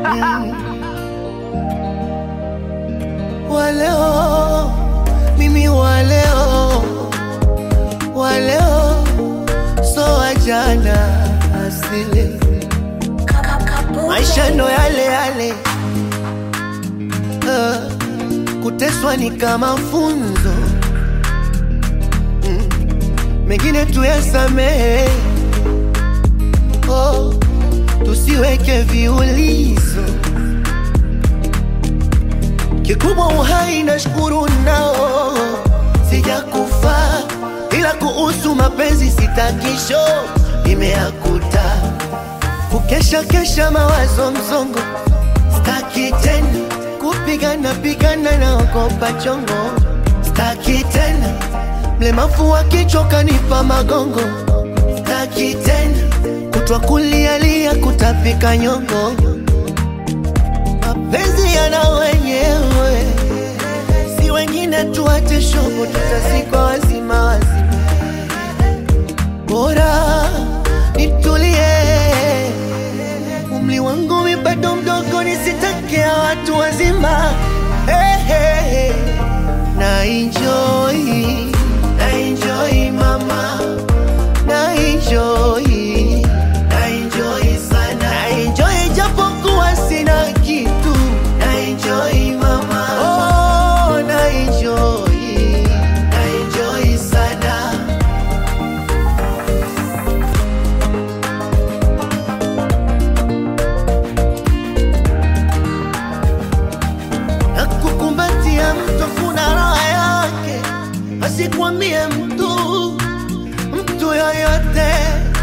Waleo, mimi waleo, waleo, so wajana asili. Maisha ndo yale yale, kuteswa ni kama funzo, mengine tuyasamehe, tusiweke viulizo. Kikubwa uhai na shukuru nao, sijakufa ila kuhusu mapenzi sitakisho nimeakuta. Kukesha kesha mawazo mzongo, staki tena kupigana na ogopa chongo. Staki tena mlemafu wa kichwa kanipa magongo. Staki tena kutwa kulialia kutapika nyongo. Mapenzi yana wenyewe, si wengine tuache shobo, tutazikwa wazima wazima. Bora nitulie, umri wangu mi bado mdogo, nisitakia watu wazima. Na enjoy mama, na enjoy sana, na enjoy japo kuwa sina kitu. Na enjoy mama, oh na enjoy sana. Na kukumbatia mtu kuna raha yake, asikwambie mtu yoyote.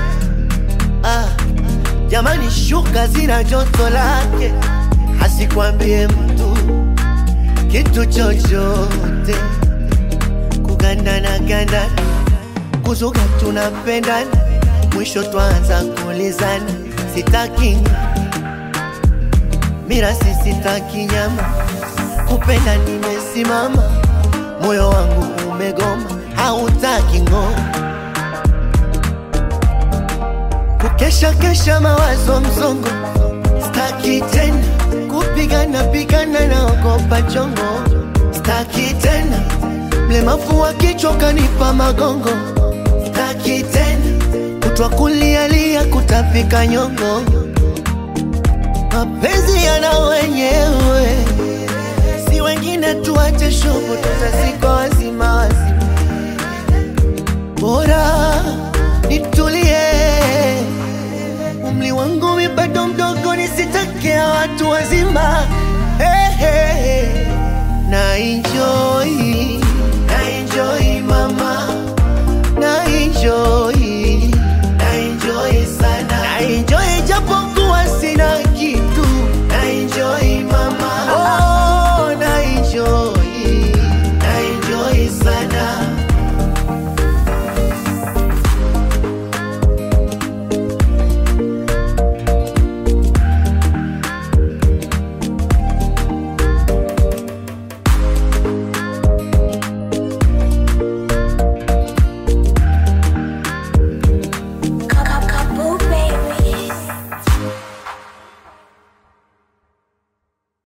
Jamani shuka zina joto lake, asikwambie mtu kitu chochote. Kugandana gandana, kuzuga tunapendana, mwisho twanza kulizana. Sitaki mirasi, sitaki nyama, kupenda nimesimama, moyo wangu umegoma, hautaki ngoma. Kukesha kesha mawazo mzongo, staki tena kupigana na ogopa chongo. Staki tena mlemafu wa kichwa kanipa magongo. Staki tena kutwa kulialia kutapika nyongo. Mapenzi yana wenyewe, si wengine tuache shobo, tutazikwa wazima wazima. Bora nitulie, umri wangu mi bado mdogo, nisitakia watu wazima. Na enjoy